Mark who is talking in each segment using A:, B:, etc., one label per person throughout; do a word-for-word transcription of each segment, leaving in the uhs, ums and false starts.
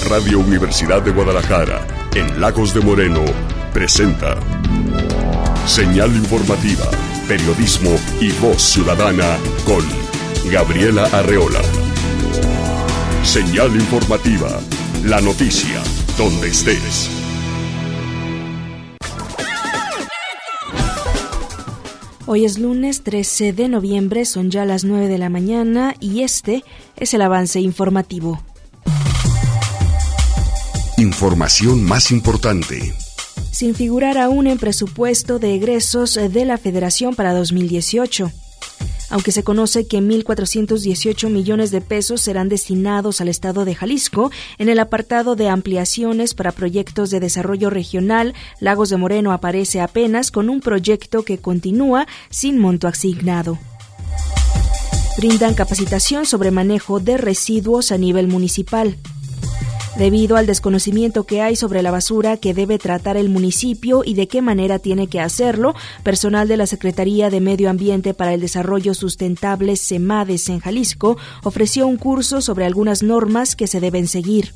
A: Radio Universidad de Guadalajara, en Lagos de Moreno, presenta Señal Informativa, periodismo y voz ciudadana con Gabriela Arreola. Señal Informativa, la noticia, donde estés.
B: Hoy es lunes trece de noviembre, son ya las nueve de la mañana y este es el avance informativo.
A: Información más importante.
B: Sin figurar aún en presupuesto de egresos de la Federación para dos mil dieciocho. Aunque se conoce que mil cuatrocientos dieciocho millones de pesos serán destinados al estado de Jalisco, en el apartado de ampliaciones para proyectos de desarrollo regional, Lagos de Moreno aparece apenas con un proyecto que continúa sin monto asignado. Brindan capacitación sobre manejo de residuos a nivel municipal. Debido al desconocimiento que hay sobre la basura que debe tratar el municipio y de qué manera tiene que hacerlo, personal de la Secretaría de Medio Ambiente para el Desarrollo Sustentable SEMADES en Jalisco ofreció un curso sobre algunas normas que se deben seguir.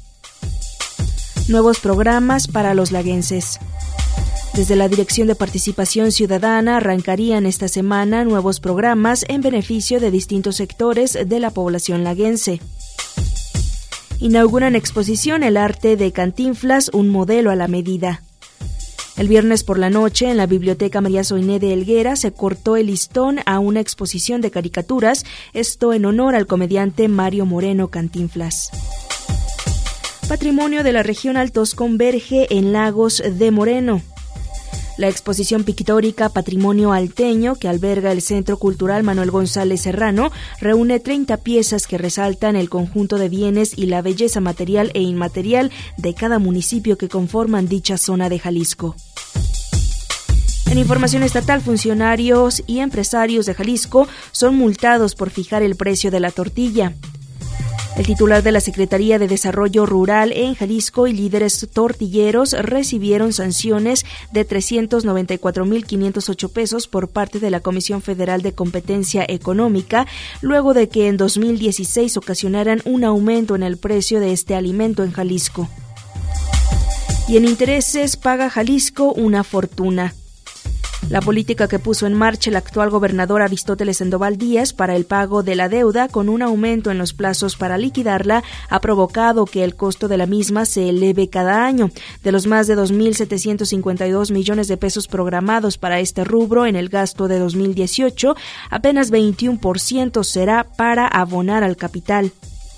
B: Nuevos programas para los laguenses. Desde la Dirección de Participación Ciudadana arrancarían esta semana nuevos programas en beneficio de distintos sectores de la población laguense. Inauguran exposición El arte de Cantinflas, un modelo a la medida. El viernes por la noche, en la Biblioteca María Soiné de Helguera, se cortó el listón a una exposición de caricaturas, esto en honor al comediante Mario Moreno Cantinflas. Patrimonio de la región Altos converge en Lagos de Moreno. La exposición pictórica Patrimonio Alteño, que alberga el Centro Cultural Manuel González Serrano, reúne treinta piezas que resaltan el conjunto de bienes y la belleza material e inmaterial de cada municipio que conforman dicha zona de Jalisco. En información estatal, funcionarios y empresarios de Jalisco son multados por fijar el precio de la tortilla. El titular de la Secretaría de Desarrollo Rural en Jalisco y líderes tortilleros recibieron sanciones de trescientos noventa y cuatro mil quinientos ocho pesos por parte de la Comisión Federal de Competencia Económica, luego de que en dos mil dieciséis ocasionaran un aumento en el precio de este alimento en Jalisco. Y en intereses paga Jalisco una fortuna. La política que puso en marcha el actual gobernador Aristóteles Sandoval Díaz para el pago de la deuda con un aumento en los plazos para liquidarla ha provocado que el costo de la misma se eleve cada año. De los más de dos mil setecientos cincuenta y dos millones de pesos programados para este rubro en el gasto de dos mil dieciocho, apenas veintiuno por ciento será para abonar al capital.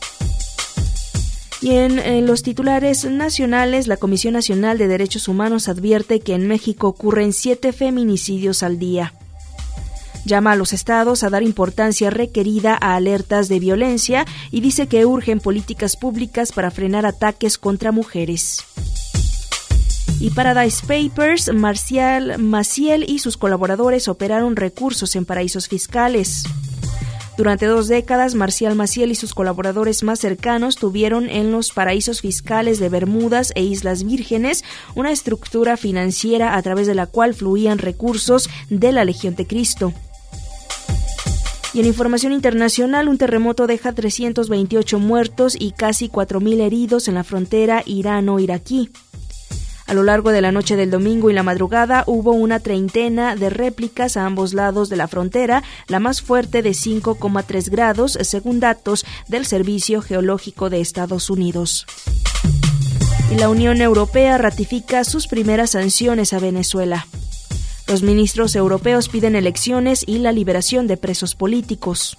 B: Y en, en los titulares nacionales, la Comisión Nacional de Derechos Humanos advierte que en México ocurren siete feminicidios al día. Llama a los estados a dar importancia requerida a alertas de violencia y dice que urgen políticas públicas para frenar ataques contra mujeres. Y Paradise Papers, Marcial Maciel y sus colaboradores operaron recursos en paraísos fiscales. Durante dos décadas, Marcial Maciel y sus colaboradores más cercanos tuvieron en los paraísos fiscales de Bermudas e Islas Vírgenes una estructura financiera a través de la cual fluían recursos de la Legión de Cristo. Y en información internacional, un terremoto deja trescientos veintiocho muertos y casi cuatro mil heridos en la frontera irano-iraquí. A lo largo de la noche del domingo y la madrugada hubo una treintena de réplicas a ambos lados de la frontera, la más fuerte de cinco coma tres grados, según datos del Servicio Geológico de Estados Unidos. Y la Unión Europea ratifica sus primeras sanciones a Venezuela. Los ministros europeos piden elecciones y la liberación de presos políticos.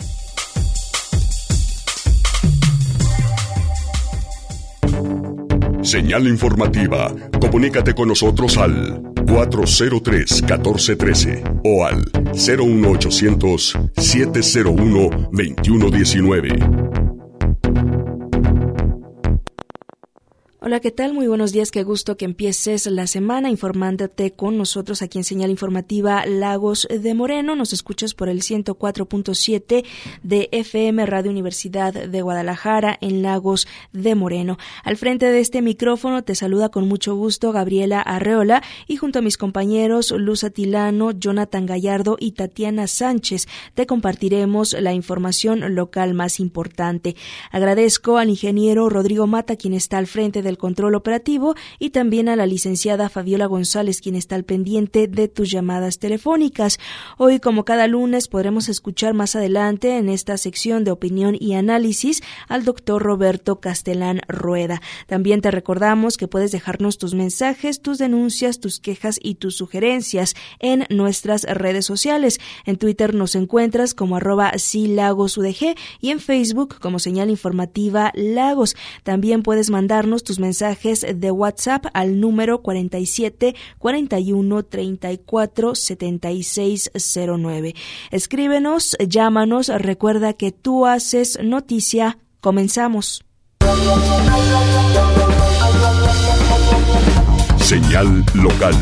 A: Señal Informativa. Comunícate con nosotros al cuatro cero tres, uno cuatro uno tres o al cero uno ochocientos, siete cero uno, veintiuno diecinueve.
B: Hola, ¿qué tal? Muy buenos días, qué gusto que empieces la semana informándote con nosotros aquí en Señal Informativa Lagos de Moreno. Nos escuchas por el ciento cuatro punto siete de F M Radio Universidad de Guadalajara en Lagos de Moreno. Al frente de este micrófono te saluda con mucho gusto Gabriela Arreola y junto a mis compañeros Luz Atilano, Jonathan Gallardo y Tatiana Sánchez te compartiremos la información local más importante. Agradezco al ingeniero Rodrigo Mata, quien está al frente de el control operativo, y también a la licenciada Fabiola González, quien está al pendiente de tus llamadas telefónicas. Hoy, como cada lunes, podremos escuchar más adelante en esta sección de opinión y análisis al doctor Roberto Castelán Rueda. También te recordamos que puedes dejarnos tus mensajes, tus denuncias, tus quejas y tus sugerencias en nuestras redes sociales. En Twitter nos encuentras como arroba silagosudg y en Facebook como Señal Informativa Lagos. También puedes mandarnos tus mensajes de WhatsApp al número cuarenta y siete, cuarenta y uno, treinta y cuatro, setenta y seis cero nueve. Escríbenos, llámanos, recuerda que tú haces noticia. Comenzamos.
A: Señal local.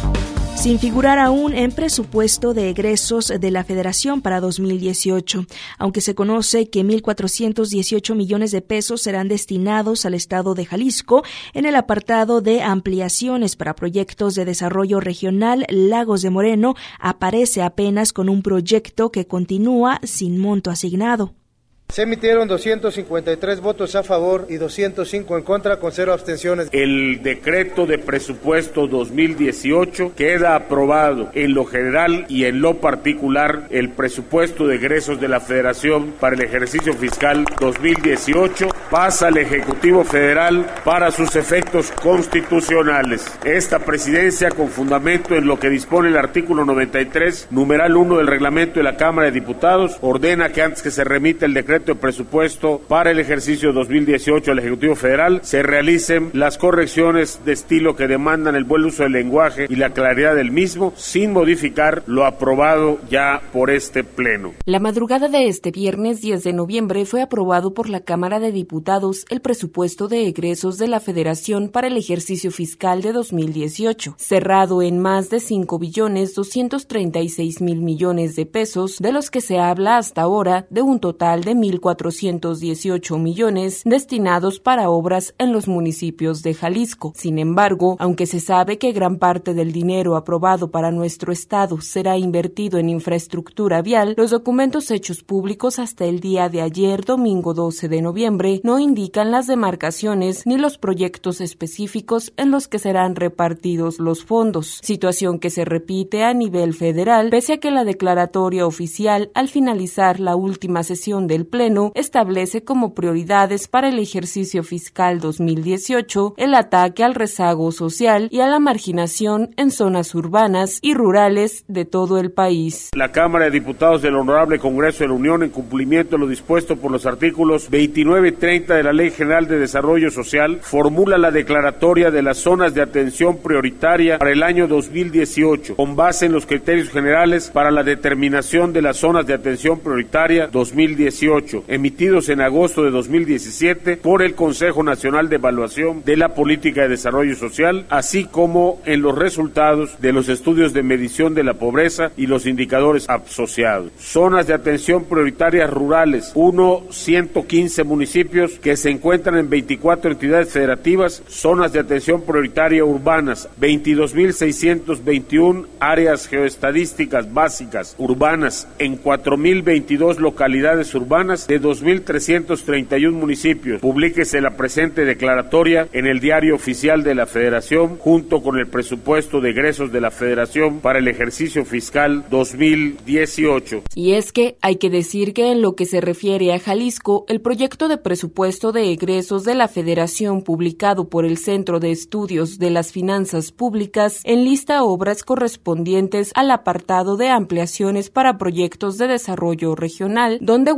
B: Sin figurar aún en presupuesto de egresos de la Federación para dos mil dieciocho, aunque se conoce que mil cuatrocientos dieciocho millones de pesos serán destinados al estado de Jalisco en el apartado de ampliaciones para proyectos de desarrollo regional. Lagos de Moreno aparece apenas con un proyecto que continúa sin monto asignado.
C: Se emitieron doscientos cincuenta y tres votos a favor y doscientos cinco en contra, con cero abstenciones.
D: El decreto de presupuesto dos mil dieciocho queda aprobado en lo general y en lo particular. El presupuesto de egresos de la Federación para el ejercicio fiscal dos mil dieciocho pasa al Ejecutivo Federal para sus efectos constitucionales. Esta presidencia, con fundamento en lo que dispone el artículo noventa y tres, numeral uno del reglamento de la Cámara de Diputados, ordena que antes que se remita el decreto de presupuesto para el ejercicio dos mil dieciocho al Ejecutivo Federal, se realicen las correcciones de estilo que demandan el buen uso del lenguaje y la claridad del mismo, sin modificar lo aprobado ya por este Pleno.
E: La madrugada de este viernes diez de noviembre fue aprobado por la Cámara de Diputados el presupuesto de egresos de la Federación para el ejercicio fiscal de dos mil dieciocho, cerrado en más de cinco billones doscientos treinta y seis mil millones de pesos, de los que se habla hasta ahora de un total de mil cuatrocientos dieciocho millones destinados para obras en los municipios de Jalisco. Sin embargo, aunque se sabe que gran parte del dinero aprobado para nuestro estado será invertido en infraestructura vial, los documentos hechos públicos hasta el día de ayer, domingo doce de noviembre, no indican las demarcaciones ni los proyectos específicos en los que serán repartidos los fondos, situación que se repite a nivel federal, pese a que la declaratoria oficial, al finalizar la última sesión del Pleno, establece como prioridades para el ejercicio fiscal dos mil dieciocho el ataque al rezago social y a la marginación en zonas urbanas y rurales de todo el país.
D: La Cámara de Diputados del Honorable Congreso de la Unión, en cumplimiento de lo dispuesto por los artículos veintinueve y treinta de la Ley General de Desarrollo Social, formula la declaratoria de las zonas de atención prioritaria para el año dos mil dieciocho, con base en los criterios generales para la determinación de las zonas de atención prioritaria dos mil dieciocho, emitidos en agosto de dos mil diecisiete por el Consejo Nacional de Evaluación de la Política de Desarrollo Social, así como en los resultados de los estudios de medición de la pobreza y los indicadores asociados. Zonas de atención prioritarias rurales, uno, ciento quince municipios que se encuentran en veinticuatro entidades federativas. Zonas de atención prioritaria urbanas, veintidós mil seiscientos veintiuno áreas geoestadísticas básicas urbanas en cuatro mil veintidós localidades urbanas de dos mil trescientos treinta y uno municipios. Publíquese la presente declaratoria en el Diario Oficial de la Federación, junto con el presupuesto de egresos de la Federación para el ejercicio fiscal dos mil dieciocho.
E: Y es que hay que decir que en lo que se refiere a Jalisco, el proyecto de presupuesto de egresos de la Federación publicado por el Centro de Estudios de las Finanzas Públicas enlista obras correspondientes al apartado de ampliaciones para proyectos de desarrollo regional, donde Guadalajara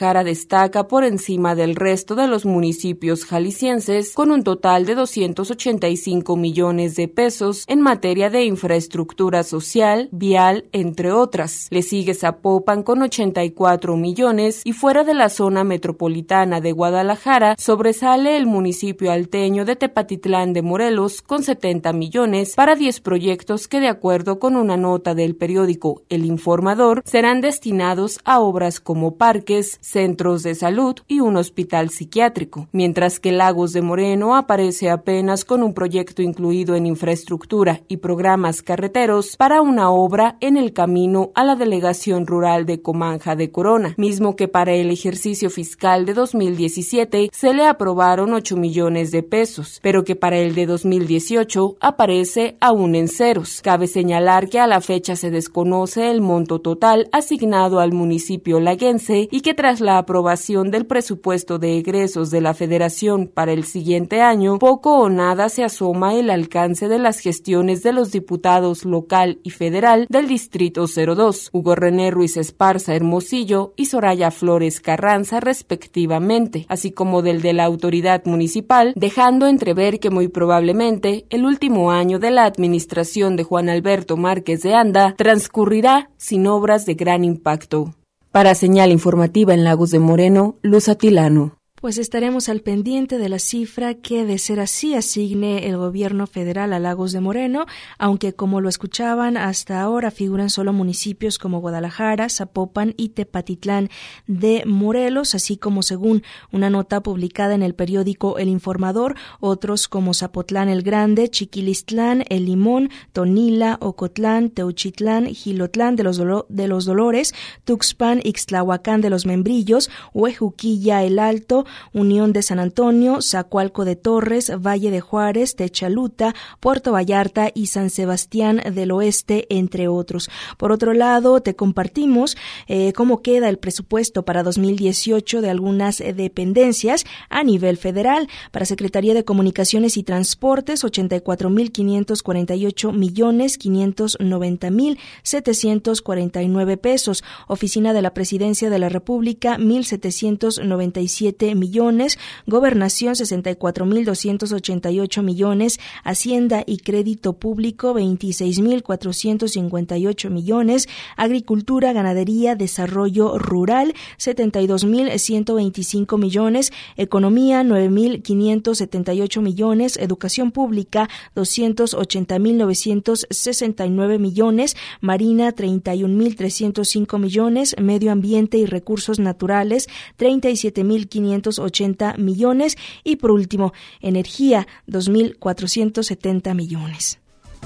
E: Guadalajara destaca por encima del resto de los municipios jaliscienses, con un total de doscientos ochenta y cinco millones de pesos en materia de infraestructura social, vial, entre otras. Le sigue Zapopan con ochenta y cuatro millones y fuera de la zona metropolitana de Guadalajara sobresale el municipio alteño de Tepatitlán de Morelos con setenta millones para diez proyectos que, de acuerdo con una nota del periódico El Informador, serán destinados a obras como parques, centros de salud y un hospital psiquiátrico, mientras que Lagos de Moreno aparece apenas con un proyecto incluido en infraestructura y programas carreteros para una obra en el camino a la delegación rural de Comanja de Corona, mismo que para el ejercicio fiscal de dos mil diecisiete se le aprobaron ocho millones de pesos, pero que para el de dos mil dieciocho aparece aún en ceros. Cabe señalar que a la fecha se desconoce el monto total asignado al municipio laguense y que tras la aprobación del presupuesto de egresos de la Federación para el siguiente año, poco o nada se asoma el alcance de las gestiones de los diputados local y federal del Distrito cero dos, Hugo René Ruiz Esparza Hermosillo y Soraya Flores Carranza respectivamente, así como del de la autoridad municipal, dejando entrever que muy probablemente el último año de la administración de Juan Alberto Márquez de Anda transcurrirá sin obras de gran impacto. Para Señal Informativa en Lagos de Moreno, Luz Atilano.
B: Pues estaremos al pendiente de la cifra que, de ser así, asigne el gobierno federal a Lagos de Moreno, aunque, como lo escuchaban, hasta ahora figuran solo municipios como Guadalajara, Zapopan y Tepatitlán de Morelos, así como, según una nota publicada en el periódico El Informador, otros como Zapotlán el Grande, Chiquilistlán, El Limón, Tonila, Ocotlán, Teuchitlán, Jilotlán de los, Dolo- de los Dolores, Tuxpan, Ixtlahuacán de los Membrillos, Huejuquilla el Alto, Unión de San Antonio, Zacualco de Torres, Valle de Juárez, Techaluta, Puerto Vallarta y San Sebastián del Oeste, entre otros. Por otro lado, te compartimos eh, cómo queda el presupuesto para dos mil dieciocho de algunas eh, dependencias a nivel federal. Para Secretaría de Comunicaciones y Transportes, ochenta y cuatro mil quinientos cuarenta y ocho millones quinientos noventa mil setecientos cuarenta y nueve pesos. Oficina de la Presidencia de la República, mil setecientos noventa y siete millones, Gobernación sesenta y cuatro mil doscientos ochenta y ocho millones, Hacienda y Crédito Público veintiséis mil cuatrocientos cincuenta y ocho millones, Agricultura, Ganadería, Desarrollo Rural setenta y dos mil ciento veinticinco millones, Economía nueve mil quinientos setenta y ocho millones, Educación Pública doscientos ochenta mil novecientos sesenta y nueve millones, Marina treinta y un mil trescientos cinco millones, Medio Ambiente y Recursos Naturales treinta y siete mil quinientos ochenta millones y, por último, Energía dos mil cuatrocientos setenta millones.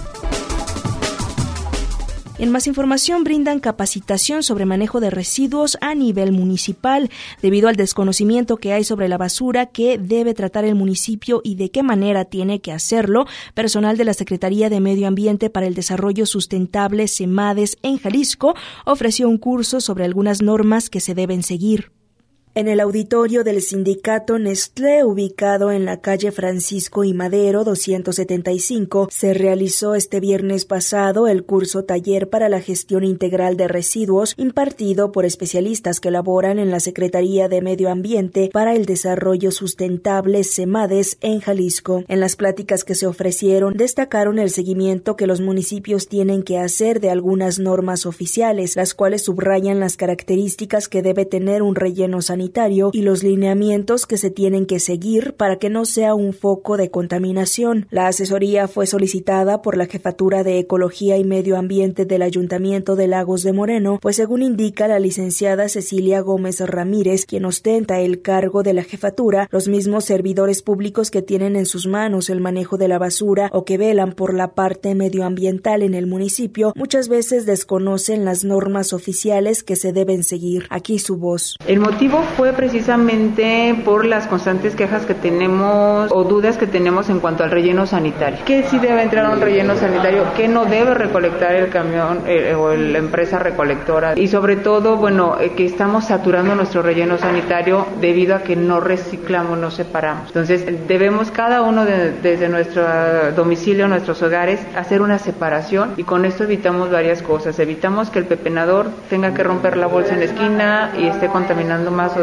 B: En más información, brindan capacitación sobre manejo de residuos a nivel municipal, debido al desconocimiento que hay sobre la basura que debe tratar el municipio y de qué manera tiene que hacerlo. Personal de la Secretaría de Medio Ambiente para el Desarrollo Sustentable, SEMADES, en Jalisco, ofreció un curso sobre algunas normas que se deben seguir. En el auditorio del sindicato Nestlé, ubicado en la calle Francisco y Madero doscientos setenta y cinco, se realizó este viernes pasado el curso taller para la gestión integral de residuos impartido por especialistas que laboran en la Secretaría de Medio Ambiente para el Desarrollo Sustentable, SEMADES, en Jalisco. En las pláticas que se ofrecieron, destacaron el seguimiento que los municipios tienen que hacer de algunas normas oficiales, las cuales subrayan las características que debe tener un relleno sanitario y los lineamientos que se tienen que seguir para que no sea un foco de contaminación. La asesoría fue solicitada por la Jefatura de Ecología y Medio Ambiente del Ayuntamiento de Lagos de Moreno, pues según indica la licenciada Cecilia Gómez Ramírez, quien ostenta el cargo de la jefatura, los mismos servidores públicos que tienen en sus manos el manejo de la basura o que velan por la parte medioambiental en el municipio, muchas veces desconocen las normas oficiales que se deben seguir. Aquí su voz.
F: El motivo fue precisamente por las constantes quejas que tenemos o dudas que tenemos en cuanto al relleno sanitario. ¿Qué sí debe entrar a un relleno sanitario? ¿Qué no debe recolectar el camión eh, o la empresa recolectora? Y sobre todo, bueno, eh, que estamos saturando nuestro relleno sanitario debido a que no reciclamos, no separamos. Entonces, debemos cada uno de, desde nuestro domicilio, nuestros hogares, hacer una separación y con esto evitamos varias cosas. Evitamos que el pepenador tenga que romper la bolsa en la esquina y esté contaminando más o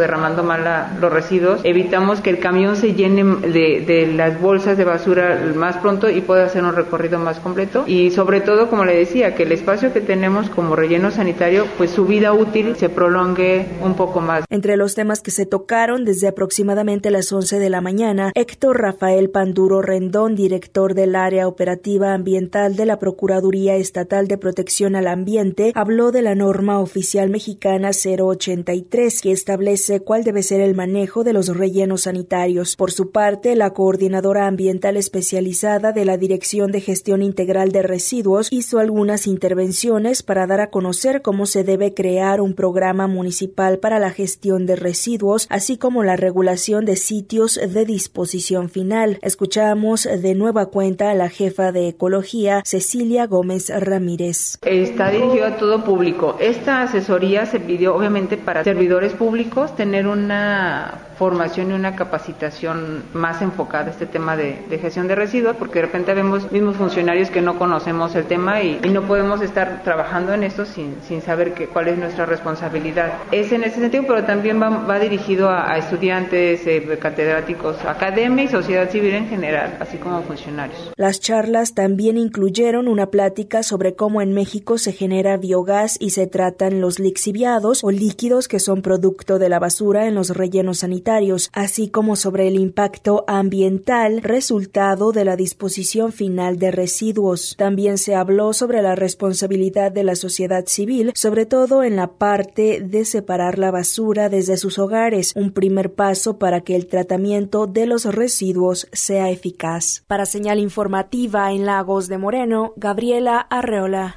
F: derramando mal la, los residuos, evitamos que el camión se llene de, de las bolsas de basura más pronto y pueda hacer un recorrido más completo. Y sobre todo, como le decía, que el espacio que tenemos como relleno sanitario, pues su vida útil se prolongue un poco más.
B: Entre los temas que se tocaron desde aproximadamente las once de la mañana, Héctor Rafael Panduro Rendón, director del área operativa ambiental de la Procuraduría Estatal de Protección al Ambiente, habló de la norma oficial mexicana cero ochenta y tres, que establece cuál debe ser el manejo de los rellenos sanitarios. Por su parte, la coordinadora ambiental especializada de la Dirección de Gestión Integral de Residuos hizo algunas intervenciones para dar a conocer cómo se debe crear un programa municipal para la gestión de residuos, así como la regulación de sitios de disposición final. Escuchamos de nueva cuenta a la jefa de Ecología, Cecilia Gómez Ramírez.
F: Está dirigido a todo público. Esta asesoría se pidió obviamente para servidores públicos tener una formación y una capacitación más enfocada a este tema de, de gestión de residuos, porque de repente vemos mismos funcionarios que no conocemos el tema y, y no podemos estar trabajando en esto sin, sin saber que, cuál es nuestra responsabilidad. Es en ese sentido, pero también va, va dirigido a, a estudiantes, eh, catedráticos, academia y sociedad civil en general, así como funcionarios.
B: Las charlas también incluyeron una plática sobre cómo en México se genera biogás y se tratan los lixiviados o líquidos que son producto de la basura en los rellenos sanitarios, así como sobre el impacto ambiental resultado de la disposición final de residuos. También se habló sobre la responsabilidad de la sociedad civil, sobre todo en la parte de separar la basura desde sus hogares, un primer paso para que el tratamiento de los residuos sea eficaz. Para Señal Informativa en Lagos de Moreno, Gabriela Arreola.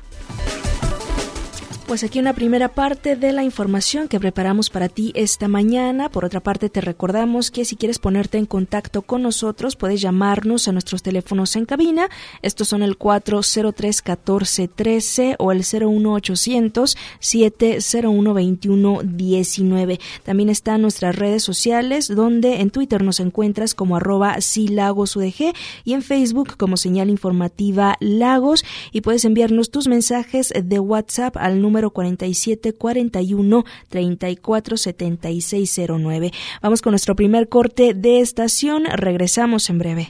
B: Pues aquí una primera parte de la información que preparamos para ti esta mañana. Por otra parte, te recordamos que si quieres ponerte en contacto con nosotros, puedes llamarnos a nuestros teléfonos en cabina. Estos son el cuatro cero tres, uno cuatro uno tres o el cero uno ochocientos, siete cero uno, veintiuno diecinueve. También están nuestras redes sociales, donde en Twitter nos encuentras como arroba silagosudg y en Facebook como Señal Informativa Lagos. Y puedes enviarnos tus mensajes de WhatsApp al número cuarenta y siete cuarenta y uno, treinta y cuatro setenta y seis cero nueve. Vamos con nuestro primer corte de estación. Regresamos en breve.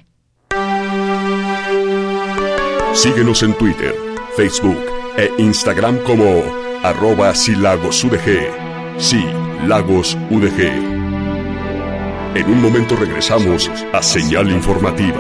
A: Síguenos en Twitter, Facebook e Instagram como arroba silagosudg. Sí, Lagos U D G. En un momento regresamos a Señal Informativa.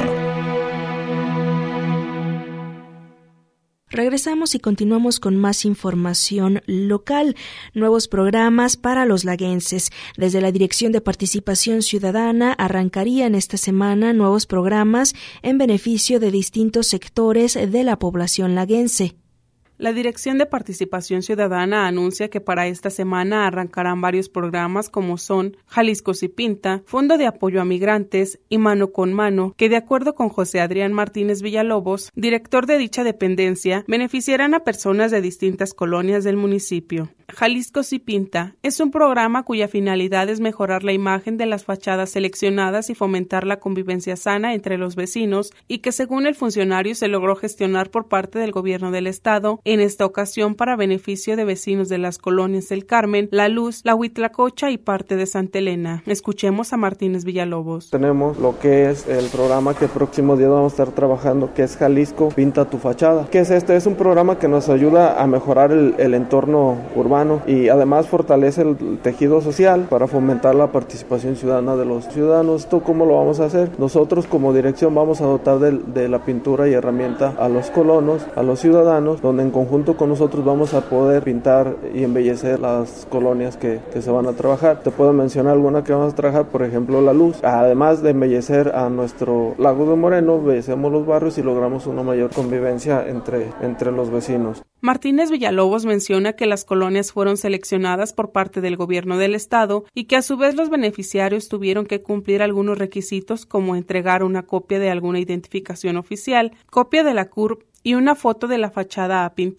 B: Regresamos y continuamos con más información local, nuevos programas para los laguenses. Desde la Dirección de Participación Ciudadana arrancarían esta semana nuevos programas en beneficio de distintos sectores de la población laguense.
G: La Dirección de Participación Ciudadana anuncia que para esta semana arrancarán varios programas como son Jalisco sí pinta, Fondo de Apoyo a Migrantes y Mano con Mano, que de acuerdo con José Adrián Martínez Villalobos, director de dicha dependencia, beneficiarán a personas de distintas colonias del municipio. Jalisco sí pinta es un programa cuya finalidad es mejorar la imagen de las fachadas seleccionadas y fomentar la convivencia sana entre los vecinos y que según el funcionario se logró gestionar por parte del gobierno del estado, en esta ocasión para beneficio de vecinos de las colonias del Carmen, La Luz, La Huitlacocha y parte de Santa Elena. Escuchemos a Martínez Villalobos.
H: Tenemos lo que es el programa que el próximo día vamos a estar trabajando, que es Jalisco Pinta tu Fachada. ¿Qué es esto? Es un programa que nos ayuda a mejorar el, el entorno urbano y además fortalece el tejido social para fomentar la participación ciudadana de los ciudadanos. ¿Esto cómo lo vamos a hacer? Nosotros como dirección vamos a dotar de, de la pintura y herramienta a los colonos, a los ciudadanos, donde en conjunto con nosotros vamos a poder pintar y embellecer las colonias que, que se van a trabajar. Te puedo mencionar alguna que vamos a trabajar, por ejemplo La Luz. Además de embellecer a nuestro Lago de Moreno, embellecemos los barrios y logramos una mayor convivencia entre, entre los vecinos.
G: Martínez Villalobos menciona que las colonias fueron seleccionadas por parte del gobierno del estado y que a su vez los beneficiarios tuvieron que cumplir algunos requisitos como entregar una copia de alguna identificación oficial, copia de la C U R P y una foto de la fachada a pintar.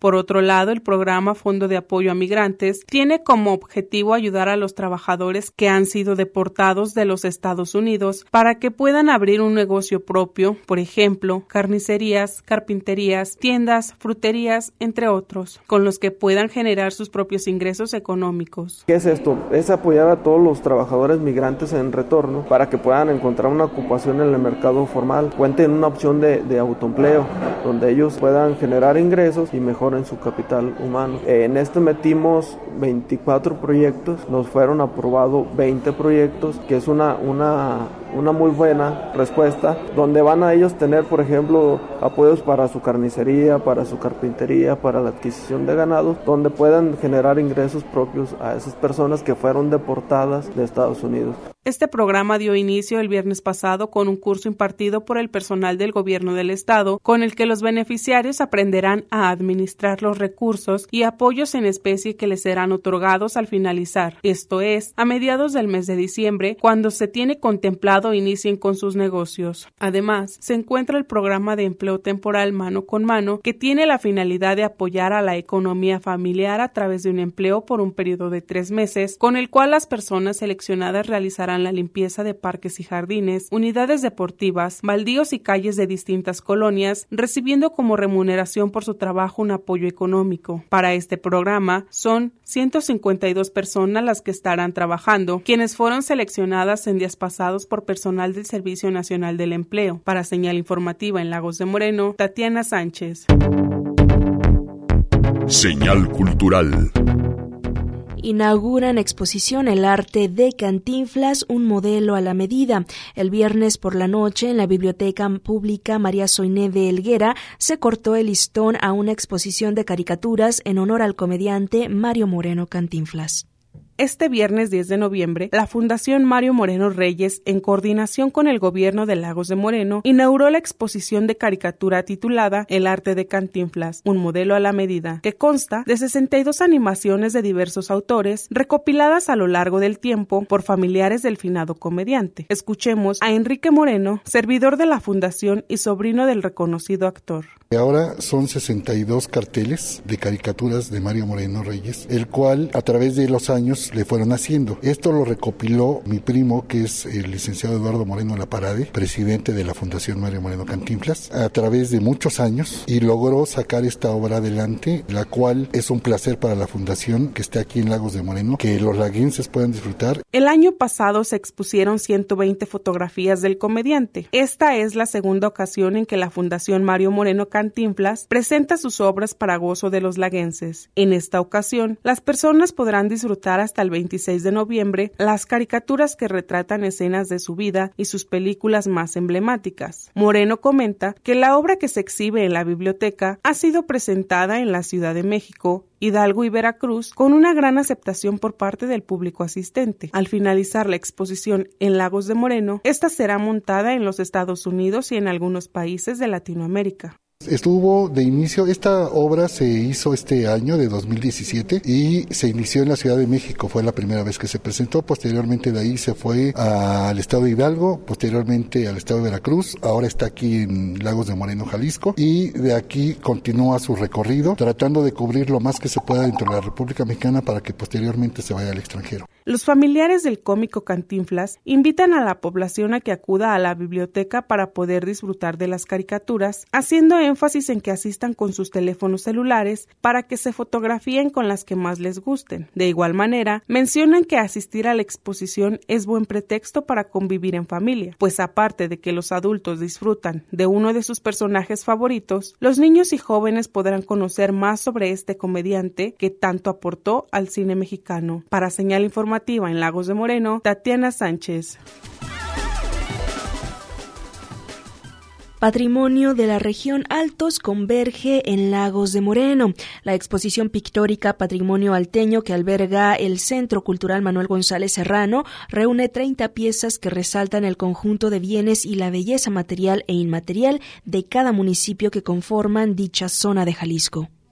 G: Por otro lado, el programa Fondo de Apoyo a Migrantes tiene como objetivo ayudar a los trabajadores que han sido deportados de los Estados Unidos para que puedan abrir un negocio propio, por ejemplo, carnicerías, carpinterías, tiendas, fruterías, entre otros, con los que puedan generar sus propios ingresos económicos.
H: ¿Qué es esto? Es apoyar a todos los trabajadores migrantes en retorno para que puedan encontrar una ocupación en el mercado formal, cuenten una opción de, de autoempleo, donde ellos puedan generar ingresos y mejoren su capital humano. En este metimos veinticuatro proyectos, nos fueron aprobados veinte proyectos, que es una, una, una muy buena respuesta, donde van a ellos tener, por ejemplo, apoyos para su carnicería, para su carpintería, para la adquisición de ganados, donde puedan generar ingresos propios a esas personas que fueron deportadas de Estados Unidos.
G: Este programa dio inicio el viernes pasado con un curso impartido por el personal del gobierno del estado, con el que los beneficiarios aprenderán a administrar los recursos y apoyos en especie que les serán otorgados al finalizar, esto es, a mediados del mes de diciembre, cuando se tiene contemplado inicien con sus negocios. Además, se encuentra el programa de empleo temporal Mano con Mano, que tiene la finalidad de apoyar a la economía familiar a través de un empleo por un periodo de tres meses, con el cual las personas seleccionadas realizarán la limpieza de parques y jardines, unidades deportivas, baldíos y calles de distintas colonias, recibiendo como remuneración por su trabajo un apoyo económico. Para este programa son ciento cincuenta y dos personas las que estarán trabajando, quienes fueron seleccionadas en días pasados por personal del Servicio Nacional del Empleo. Para Señal Informativa en Lagos de Moreno, Tatiana Sánchez.
A: Señal Cultural.
B: Inauguran exposición El arte de Cantinflas, un modelo a la medida. El viernes por la noche en la Biblioteca Pública María Soiné de Helguera se cortó el listón a una exposición de caricaturas en honor al comediante Mario Moreno Cantinflas.
G: Este viernes diez de noviembre, la Fundación Mario Moreno Reyes, en coordinación con el gobierno de Lagos de Moreno, inauguró la exposición de caricatura titulada El arte de Cantinflas, un modelo a la medida, que consta de sesenta y dos animaciones de diversos autores, recopiladas a lo largo del tiempo por familiares del finado comediante. Escuchemos a Enrique Moreno, servidor de la Fundación y sobrino del reconocido actor.
I: Ahora son sesenta y dos carteles de caricaturas de Mario Moreno Reyes, el cual a través de los años le fueron haciendo. Esto lo recopiló mi primo, que es el licenciado Eduardo Moreno Laparade, presidente de la Fundación Mario Moreno Cantinflas, a través de muchos años, y logró sacar esta obra adelante, la cual es un placer para la Fundación que esté aquí en Lagos de Moreno, que los laguenses puedan disfrutar.
G: El año pasado se expusieron ciento veinte fotografías del comediante. Esta es la segunda ocasión en que la Fundación Mario Moreno Cantinflas presenta sus obras para gozo de los laguenses. En esta ocasión, las personas podrán disfrutar hasta el veintiséis de noviembre las caricaturas que retratan escenas de su vida y sus películas más emblemáticas. Moreno comenta que la obra que se exhibe en la biblioteca ha sido presentada en la Ciudad de México, Hidalgo y Veracruz con una gran aceptación por parte del público asistente. Al finalizar la exposición en Lagos de Moreno, esta será montada en los Estados Unidos y en algunos países de Latinoamérica.
I: Estuvo de inicio, esta obra se hizo este año de dos mil diecisiete y se inició en la Ciudad de México, fue la primera vez que se presentó, posteriormente de ahí se fue al estado de Hidalgo, posteriormente al estado de Veracruz, ahora está aquí en Lagos de Moreno, Jalisco, y de aquí continúa su recorrido, tratando de cubrir lo más que se pueda dentro de la República Mexicana para que posteriormente se vaya al extranjero.
G: Los familiares del cómico Cantinflas invitan a la población a que acuda a la biblioteca para poder disfrutar de las caricaturas, haciendo énfasis en que asistan con sus teléfonos celulares para que se fotografíen con las que más les gusten. De igual manera, mencionan que asistir a la exposición es buen pretexto para convivir en familia, pues aparte de que los adultos disfrutan de uno de sus personajes favoritos, los niños y jóvenes podrán conocer más sobre este comediante que tanto aportó al cine mexicano. Para Señal Informativa en Lagos de Moreno, Tatiana Sánchez.
B: Patrimonio de la región Altos converge en Lagos de Moreno. La exposición pictórica Patrimonio Alteño que alberga el Centro Cultural Manuel González Serrano reúne treinta piezas que resaltan el conjunto de bienes y la belleza material e inmaterial de cada municipio que conforman dicha zona de Jalisco.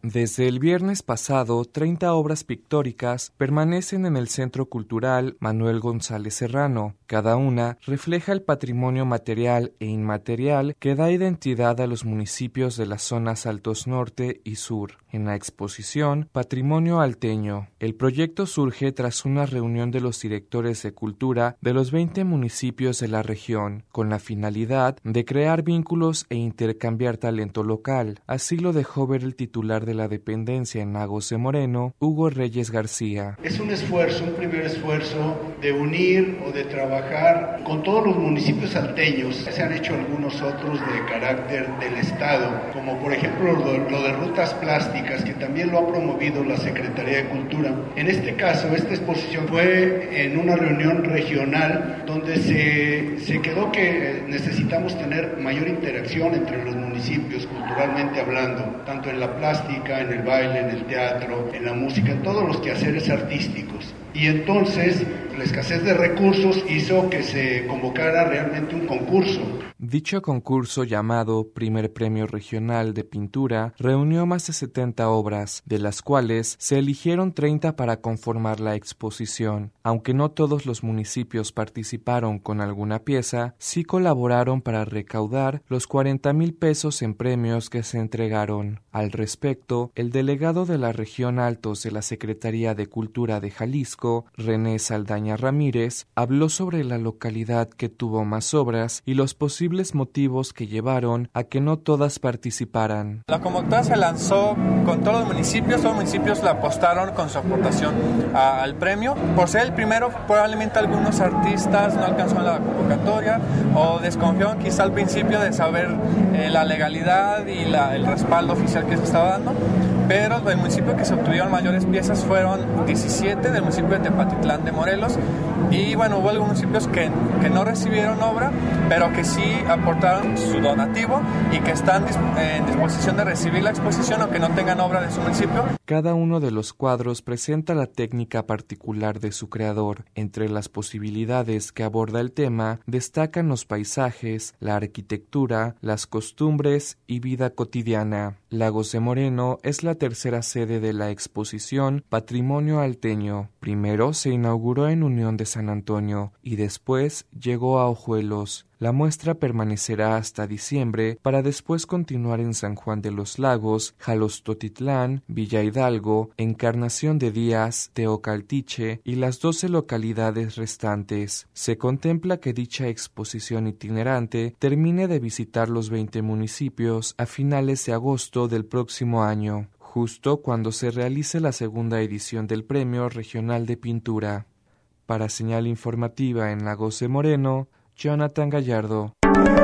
J: Desde el viernes pasado, treinta obras pictóricas permanecen en el Centro Cultural Manuel González Serrano. Cada una refleja el patrimonio material e inmaterial que da identidad a los municipios de las zonas Altos Norte y Sur. En la exposición Patrimonio Alteño, el proyecto surge tras una reunión de los directores de cultura de los veinte municipios de la región, con la finalidad de crear vínculos e intercambiar talento local. Así lo dejó ver el titular de la dependencia en Lagos de Moreno, Hugo Reyes García.
K: Es un esfuerzo, un primer esfuerzo de unir o de trabajar con todos los municipios alteños. Se han hecho algunos otros de carácter del Estado, como por ejemplo lo, lo de rutas plásticas, que también lo ha promovido la Secretaría de Cultura. En este caso, esta exposición fue en una reunión regional donde se, se quedó que necesitamos tener mayor interacción entre los municipios, culturalmente hablando, tanto en la plástica, en el baile, en el teatro, en la música, en todos los quehaceres artísticos. Y entonces la escasez de recursos hizo que se convocara realmente un concurso.
J: Dicho concurso, llamado Primer Premio Regional de Pintura, reunió más de setenta obras, de las cuales se eligieron treinta para conformar la exposición. Aunque no todos los municipios participaron con alguna pieza, sí colaboraron para recaudar los cuarenta mil pesos en premios que se entregaron. Al respecto, el delegado de la región Altos de la Secretaría de Cultura de Jalisco, René Saldaña Ramírez, habló sobre la localidad que tuvo más obras y los posibles motivos que llevaron a que no todas participaran.
L: La convocatoria se lanzó con todos los municipios, todos los municipios la apostaron con su aportación a, al premio. Por ser el primero, probablemente algunos artistas no alcanzaron la convocatoria o desconfiaron quizá al principio de saber eh, la legalidad y la, el respaldo oficial que se estaba dando, pero del municipio que se obtuvieron mayores piezas fueron diecisiete del municipio de Tepatitlán de Morelos, y bueno, hubo algunos municipios que, que no recibieron obra, pero que sí aportaron su donativo y que están en disposición de recibir la exposición o que no tengan obra de su municipio.
J: Cada uno de los cuadros presenta la técnica particular de su creador. Entre las posibilidades que aborda el tema destacan los paisajes, la arquitectura, las costumbres y vida cotidiana. Lagos de Moreno es la tercera sede de la exposición Patrimonio Alteño. Primero se inauguró en Unión de San Antonio y después llegó a Ojuelos. La muestra permanecerá hasta diciembre para después continuar en San Juan de los Lagos, Jalostotitlán, Villa Hidalgo, Encarnación de Díaz, Teocaltiche y las doce localidades restantes. Se contempla que dicha exposición itinerante termine de visitar los veinte municipios a finales de agosto del próximo año, justo cuando se realice la segunda edición del Premio Regional de Pintura. Para Señal Informativa en Lagos de Moreno, Jonathan Gallardo.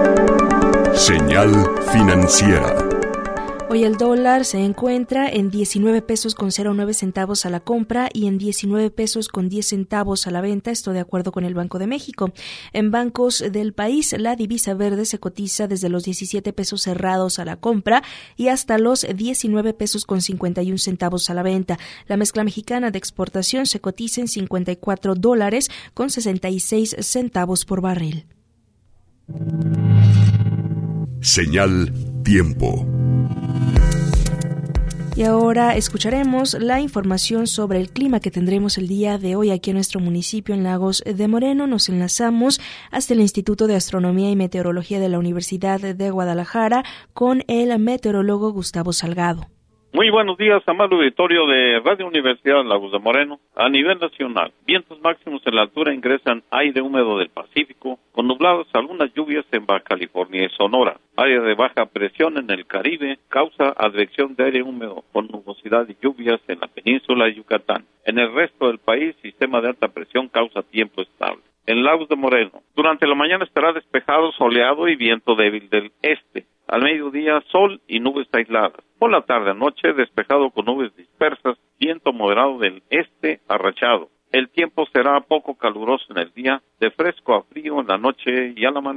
A: Señal financiera.
B: Hoy el dólar se encuentra en diecinueve pesos con cero nueve centavos a la compra y en diecinueve pesos con diez centavos a la venta, esto de acuerdo con el Banco de México. En bancos del país, la divisa verde se cotiza desde los diecisiete pesos cerrados a la compra y hasta los diecinueve pesos con cincuenta y un centavos a la venta. La mezcla mexicana de exportación se cotiza en cincuenta y cuatro dólares con sesenta y seis centavos por barril.
A: Señal tiempo.
B: Y ahora escucharemos la información sobre el clima que tendremos el día de hoy aquí en nuestro municipio, en Lagos de Moreno. Nos enlazamos hasta el Instituto de Astronomía y Meteorología de la Universidad de Guadalajara con el meteorólogo Gustavo Salgado.
M: Muy buenos días, amable auditorio de Radio Universidad Lagos de Moreno. A nivel nacional, vientos máximos en la altura ingresan aire húmedo del Pacífico, con nubladas algunas lluvias en Baja California y Sonora. Área de baja presión en el Caribe causa advección de aire húmedo con nubosidad y lluvias en la península de Yucatán. En el resto del país, sistema de alta presión causa tiempo estable. En Lagos de Moreno, durante la mañana estará despejado, soleado y viento débil del este. Al mediodía, sol y nubes aisladas. Por la tarde-noche, despejado con nubes dispersas, viento moderado del este arrachado. El tiempo será poco caluroso en el día, de fresco a frío en la noche y al amanecer.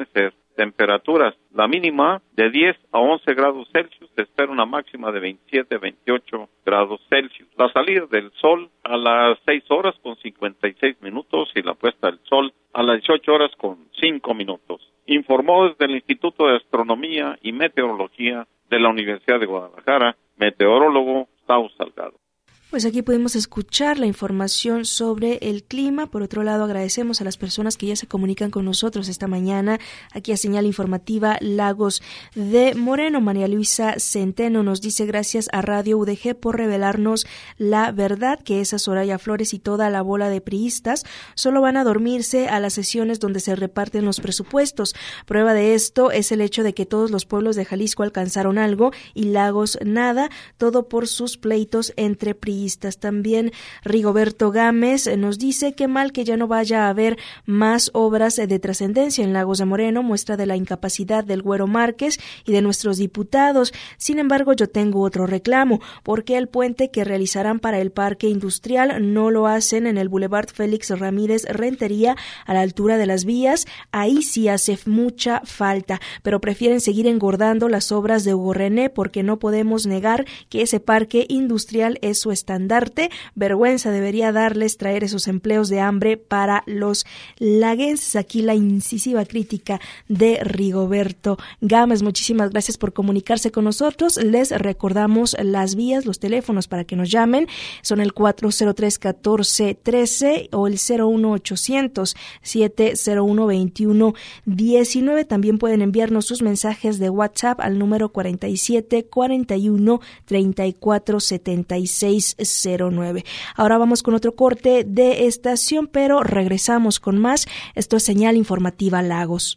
M: Temperaturas, la mínima de diez a once grados Celsius, se espera una máxima de veintisiete a veintiocho grados Celsius. La salida del sol a las seis horas con cincuenta y seis minutos y la puesta del sol a las dieciocho horas con cinco minutos. Informó desde el Instituto de Astronomía y Meteorología de la Universidad de Guadalajara, meteorólogo Gustavo Salgado.
B: Pues aquí pudimos escuchar la información sobre el clima. Por otro lado, agradecemos a las personas que ya se comunican con nosotros esta mañana aquí a Señal Informativa Lagos de Moreno. María Luisa Centeno nos dice: gracias a Radio U D G por revelarnos la verdad, que esa Soraya Flores y toda la bola de priistas solo van a dormirse a las sesiones donde se reparten los presupuestos. Prueba de esto es el hecho de que todos los pueblos de Jalisco alcanzaron algo y Lagos nada, todo por sus pleitos entre priistas. También Rigoberto Gámez nos dice: qué mal que ya no vaya a haber más obras de trascendencia en Lagos de Moreno, muestra de la incapacidad del Güero Márquez y de nuestros diputados. Sin embargo, yo tengo otro reclamo: ¿por qué el puente que realizarán para el parque industrial no lo hacen en el Boulevard Félix Ramírez Rentería, a la altura de las vías? Ahí sí hace mucha falta, pero prefieren seguir engordando las obras de Hugo René, porque no podemos negar que ese parque industrial es su estandarte. Vergüenza debería darles traer esos empleos de hambre para los laguenses. Aquí la incisiva crítica de Rigoberto Gámez. Muchísimas gracias por comunicarse con nosotros. Les recordamos las vías, los teléfonos para que nos llamen. Son el cuatro cero tres, catorce trece o el cero uno ochocientos, siete cero uno, veintiuno diecinueve. También pueden enviarnos sus mensajes de WhatsApp al número cuarenta y siete, cuarenta y uno, treinta y cuatro, setenta y seis cero nueve. Ahora vamos con otro corte de estación, pero regresamos con más. Esto es Señal Informativa Lagos.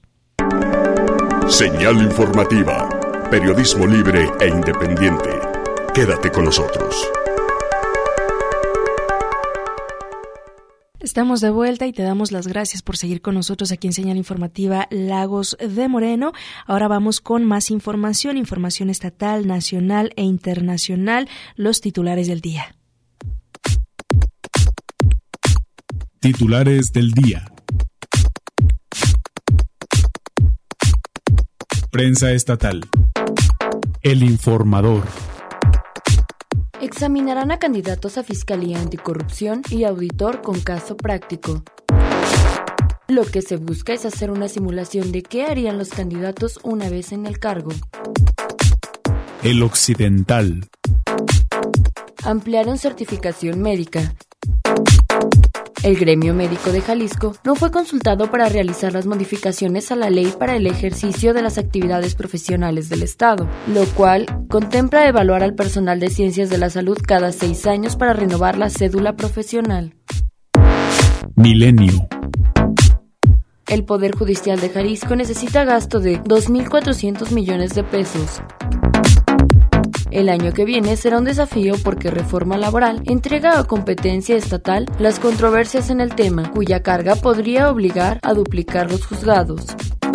A: Señal Informativa, periodismo libre e independiente. Quédate con nosotros.
B: Estamos de vuelta y te damos las gracias por seguir con nosotros aquí en Señal Informativa Lagos de Moreno. Ahora vamos con más información, información estatal, nacional e internacional, los titulares del día.
N: Titulares del día. Prensa estatal. El Informador.
O: Examinarán a candidatos a Fiscalía Anticorrupción y auditor con caso práctico. Lo que se busca es hacer una simulación de qué harían los candidatos una vez en el cargo.
N: El Occidental.
O: Ampliaron certificación médica. El Gremio Médico de Jalisco no fue consultado para realizar las modificaciones a la ley para el ejercicio de las actividades profesionales del Estado, lo cual contempla evaluar al personal de ciencias de la salud cada seis años para renovar la cédula profesional.
N: Milenio.
O: El Poder Judicial de Jalisco necesita gasto de dos mil cuatrocientos millones de pesos. El año que viene será un desafío porque Reforma Laboral entrega a competencia estatal las controversias en el tema, cuya carga podría obligar a duplicar los juzgados.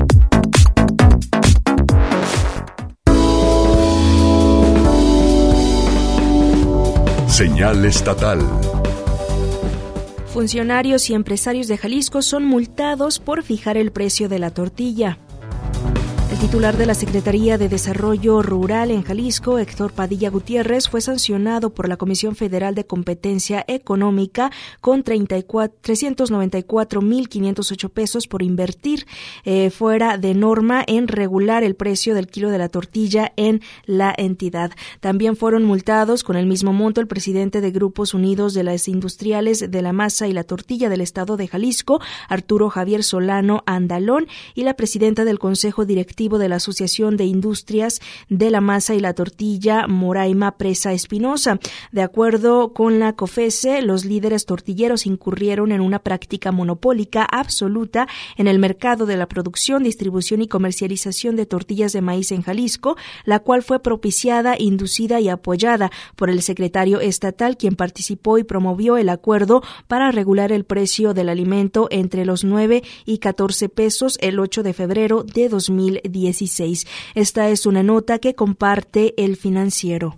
A: Señal estatal.
B: Funcionarios y empresarios de Jalisco son multados por fijar el precio de la tortilla. El titular de la Secretaría de Desarrollo Rural en Jalisco, Héctor Padilla Gutiérrez, fue sancionado por la Comisión Federal de Competencia Económica con trescientos noventa y cuatro mil quinientos ocho pesos por invertir eh, fuera de norma en regular el precio del kilo de la tortilla en la entidad. También fueron multados con el mismo monto el presidente de Grupos Unidos de las Industriales de la Masa y la Tortilla del Estado de Jalisco, Arturo Javier Solano Andalón, y la presidenta del Consejo Directivo de la Asociación de Industrias de la Masa y la Tortilla, Moraima Presa Espinosa. De acuerdo con la COFESE, los líderes tortilleros incurrieron en una práctica monopólica absoluta en el mercado de la producción, distribución y comercialización de tortillas de maíz en Jalisco, la cual fue propiciada, inducida y apoyada por el secretario estatal, quien participó y promovió el acuerdo para regular el precio del alimento entre los nueve y catorce pesos el ocho de febrero de dos mil dieciséis. Esta es una nota que comparte El Financiero.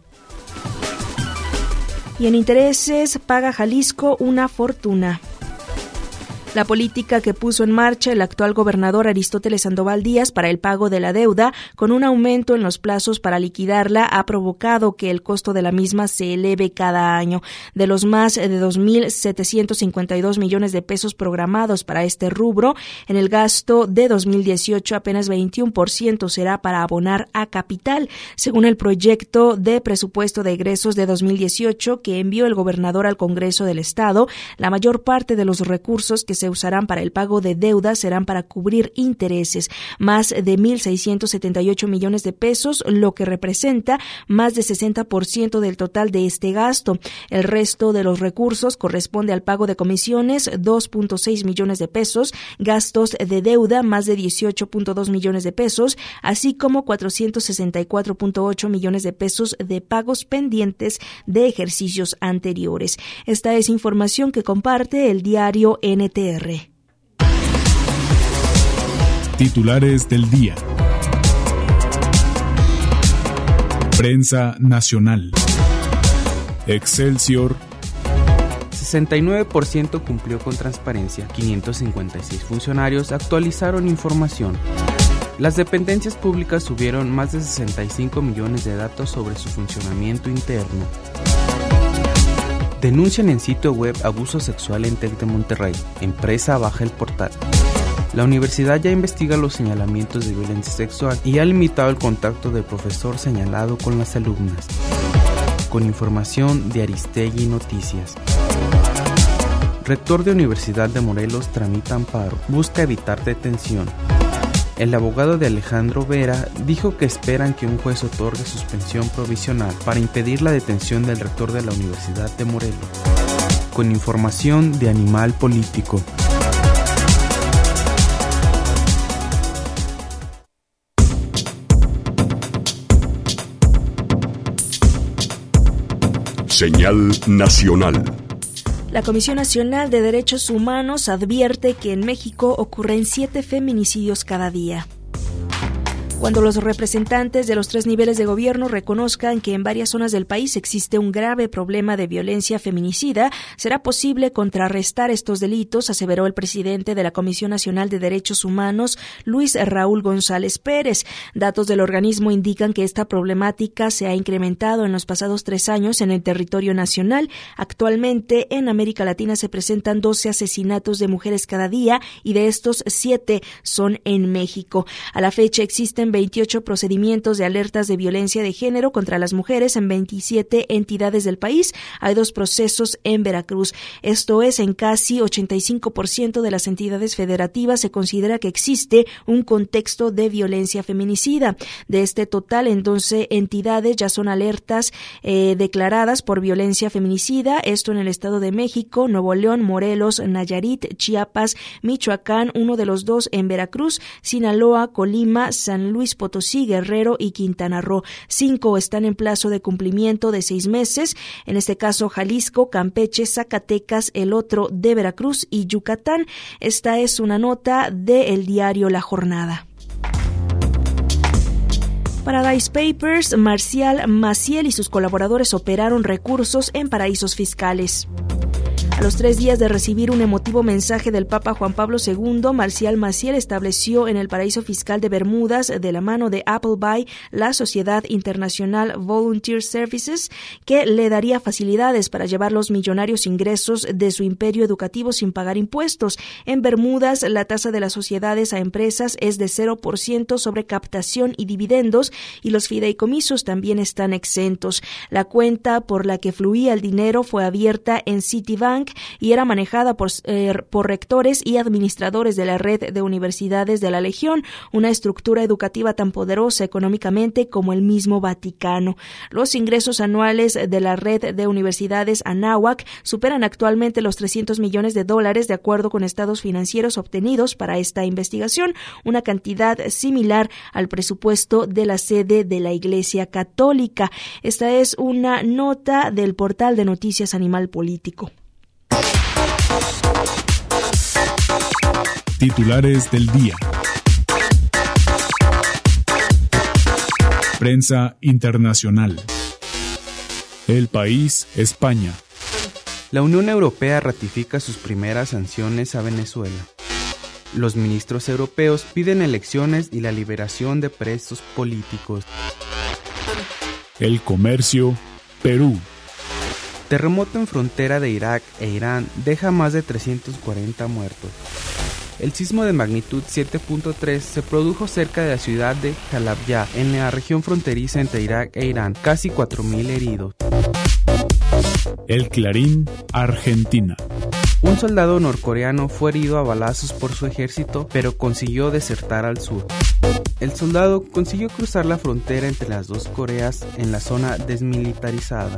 B: Y en intereses paga Jalisco una fortuna. La política que puso en marcha el actual gobernador Aristóteles Sandoval Díaz para el pago de la deuda, con un aumento en los plazos para liquidarla, ha provocado que el costo de la misma se eleve cada año. De los más de dos mil setecientos cincuenta y dos millones de pesos programados para este rubro, en el gasto de dos mil dieciocho apenas veintiuno por ciento será para abonar a capital, según el proyecto de presupuesto de egresos de dos mil dieciocho que envió el gobernador al Congreso del Estado. La mayor parte de los recursos que se usarán para el pago de deuda serán para cubrir intereses, más de mil seiscientos setenta y ocho millones de pesos, lo que representa más de sesenta por ciento del total de este gasto. El resto de los recursos corresponde al pago de comisiones, dos punto seis millones de pesos, gastos de deuda, más de dieciocho punto dos millones de pesos, así como cuatrocientos sesenta y cuatro punto ocho millones de pesos de pagos pendientes de ejercicios anteriores. Esta es información que comparte el diario N T R.
N: Titulares del día. Prensa nacional. Excelsior.
P: sesenta y nueve por ciento cumplió con transparencia. quinientos cincuenta y seis funcionarios actualizaron información. Las dependencias públicas subieron más de sesenta y cinco millones de datos sobre su funcionamiento interno. Denuncian en sitio web abuso sexual en TEC de Monterrey. Empresa baja el portal. La universidad ya investiga los señalamientos de violencia sexual y ha limitado el contacto del profesor señalado con las alumnas. Con información de Aristegui Noticias. Rector de Universidad de Morelos tramita amparo. Busca evitar detención. El abogado de Alejandro Vera dijo que esperan que un juez otorgue suspensión provisional para impedir la detención del rector de la Universidad de Morelos. Con información de Animal Político.
A: Señal nacional.
B: La Comisión Nacional de Derechos Humanos advierte que en México ocurren siete feminicidios cada día. Cuando los representantes de los tres niveles de gobierno reconozcan que en varias zonas del país existe un grave problema de violencia feminicida, será posible contrarrestar estos delitos, aseveró el presidente de la Comisión Nacional de Derechos Humanos, Luis Raúl González Pérez. Datos del organismo indican que esta problemática se ha incrementado en los pasados tres años en el territorio nacional. Actualmente, en América Latina se presentan doce asesinatos de mujeres cada día y de estos siete son en México. A la fecha existen veintiocho procedimientos de alertas de violencia de género contra las mujeres en veintisiete entidades del país. Hay dos procesos en Veracruz. Esto es, en casi ochenta y cinco por ciento de las entidades federativas se considera que existe un contexto de violencia feminicida. De este total, en doce entidades ya son alertas eh, declaradas por violencia feminicida. Esto en el Estado de México, Nuevo León, Morelos, Nayarit, Chiapas, Michoacán, uno de los dos en Veracruz, Sinaloa, Colima, San Luis Luis Potosí, Guerrero y Quintana Roo. Cinco están en plazo de cumplimiento de seis meses. En este caso, Jalisco, Campeche, Zacatecas, el otro de Veracruz y Yucatán. Esta es una nota del diario La Jornada. Paradise Papers, Marcial Maciel y sus colaboradores operaron recursos en paraísos fiscales. A los tres días de recibir un emotivo mensaje del Papa Juan Pablo segundo, Marcial Maciel estableció en el paraíso fiscal de Bermudas, de la mano de Appleby, la Sociedad Internacional Volunteer Services, que le daría facilidades para llevar los millonarios ingresos de su imperio educativo sin pagar impuestos. En Bermudas, la tasa de las sociedades a empresas es de cero por ciento sobre captación y dividendos, y los fideicomisos también están exentos. La cuenta por la que fluía el dinero fue abierta en Citibank y era manejada por, eh, por rectores y administradores de la red de universidades de la Legión, una estructura educativa tan poderosa económicamente como el mismo Vaticano. Los ingresos anuales de la red de universidades Anáhuac superan actualmente los trescientos millones de dólares, de acuerdo con estados financieros obtenidos para esta investigación, una cantidad similar al presupuesto de la sede de la Iglesia Católica. Esta es una nota del portal de noticias Animal Político.
N: Titulares del día. Prensa internacional. El País, España.
P: La Unión Europea ratifica sus primeras sanciones a Venezuela. Los ministros europeos piden elecciones y la liberación de presos políticos.
N: El comercio, Perú.
P: Terremoto en frontera de Irak e Irán deja más de trescientos cuarenta muertos. El sismo de magnitud siete punto tres se produjo cerca de la ciudad de Halabja, en la región fronteriza entre Irak e Irán, casi cuatro mil heridos.
N: El Clarín, Argentina.
P: Un soldado norcoreano fue herido a balazos por su ejército, pero consiguió desertar al sur. El soldado consiguió cruzar la frontera entre las dos Coreas en la zona desmilitarizada.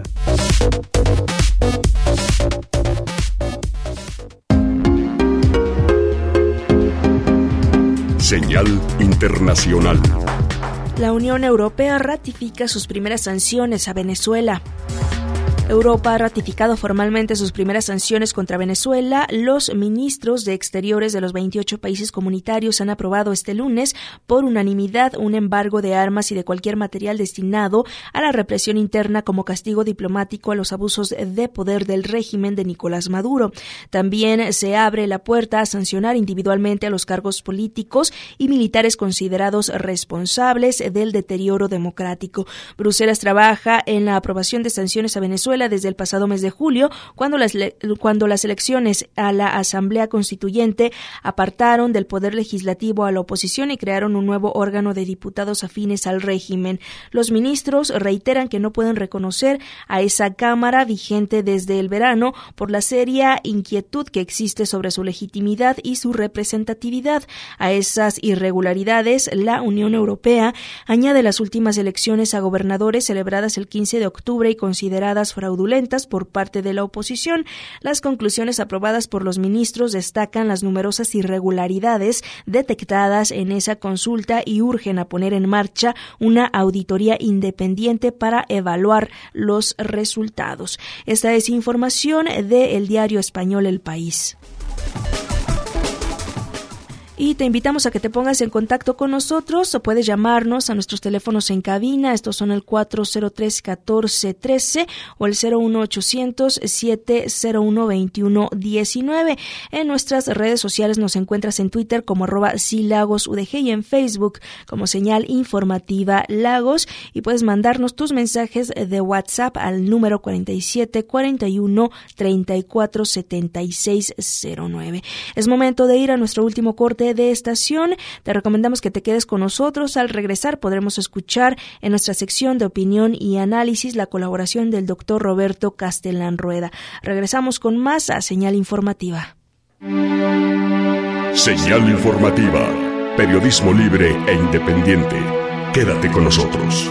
A: Señal internacional.
B: La Unión Europea ratifica sus primeras sanciones a Venezuela. Europa ha ratificado formalmente sus primeras sanciones contra Venezuela. Los ministros de Exteriores de los veintiocho países comunitarios han aprobado este lunes por unanimidad un embargo de armas y de cualquier material destinado a la represión interna como castigo diplomático a los abusos de poder del régimen de Nicolás Maduro. También se abre la puerta a sancionar individualmente a los cargos políticos y militares considerados responsables del deterioro democrático. Bruselas trabaja en la aprobación de sanciones a Venezuela desde el pasado mes de julio, cuando las, cuando las elecciones a la Asamblea Constituyente apartaron del poder legislativo a la oposición y crearon un nuevo órgano de diputados afines al régimen. Los ministros reiteran que no pueden reconocer a esa Cámara vigente desde el verano por la seria inquietud que existe sobre su legitimidad y su representatividad. A esas irregularidades, la Unión Europea añade las últimas elecciones a gobernadores celebradas el quince de octubre y consideradas fraudulentas por parte de la oposición. Las conclusiones aprobadas por los ministros destacan las numerosas irregularidades detectadas en esa consulta y urgen a poner en marcha una auditoría independiente para evaluar los resultados. Esta es información del diario español El País. Y te invitamos a que te pongas en contacto con nosotros o puedes llamarnos a nuestros teléfonos en cabina. Estos son el cuatro cero tres, uno cuatro uno tres o el cero uno ochocientos, siete cero uno, veintiuno diecinueve. En nuestras redes sociales nos encuentras en Twitter como arroba silagosudg y en Facebook como Señal Informativa Lagos. Y puedes mandarnos tus mensajes de WhatsApp al número cuarenta y siete, cuarenta y uno, treinta y cuatro, setenta y seis cero nueve. Es momento de ir a nuestro último corte de estación. Te recomendamos que te quedes con nosotros. Al regresar podremos escuchar en nuestra sección de opinión y análisis la colaboración del doctor Roberto Castellán Rueda. Regresamos con más a Señal Informativa.
A: Señal Informativa, periodismo libre e independiente. Quédate con nosotros.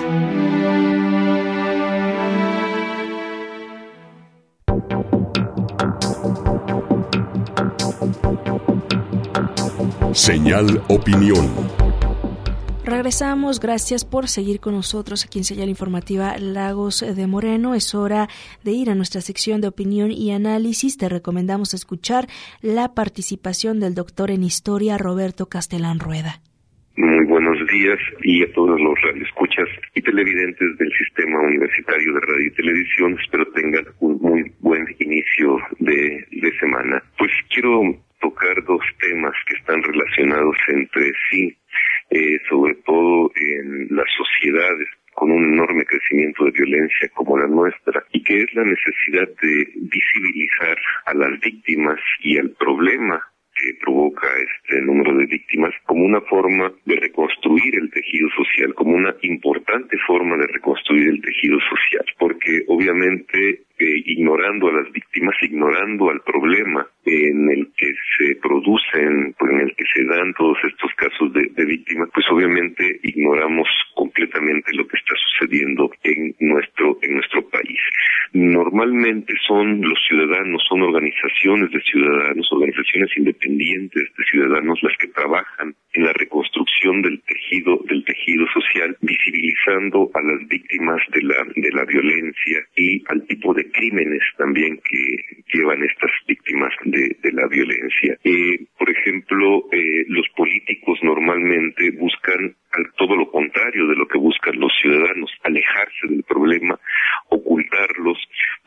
A: Señal Opinión.
B: Regresamos, gracias por seguir con nosotros aquí en Señal Informativa Lagos de Moreno. Es hora de ir a nuestra sección de opinión y análisis. Te recomendamos escuchar la participación del doctor en Historia Roberto Castellán Rueda.
Q: Muy buenos días y a todos los radioescuchas y televidentes del Sistema Universitario de Radio y Televisión. Espero tengan un muy buen inicio de, de semana. Pues quiero tocar dos temas que están relacionados entre sí, eh, sobre todo en las sociedades con un enorme crecimiento de violencia como la nuestra, y que es la necesidad de visibilizar a las víctimas y al problema que provoca este número de víctimas como una forma de reconstruir el tejido social, como una importante forma de reconstruir el tejido social, porque obviamente eh, ignorando a las víctimas, ignorando al problema en el que se producen, en el que se dan todos estos casos de, de víctimas, pues obviamente ignoramos completamente lo que está sucediendo en nuestro en nuestro país. Normalmente son los ciudadanos, son organizaciones de ciudadanos, organizaciones independientes de ciudadanos las que trabajan en la reconstrucción del tejido del tejido social, visibilizando a las víctimas de la de la violencia y al tipo de crímenes también que llevan estas víctimas de, de la violencia. Eh, por ejemplo, eh, los políticos normalmente buscan todo lo contrario de lo que buscan los ciudadanos, alejarse del problema, ocultarlos,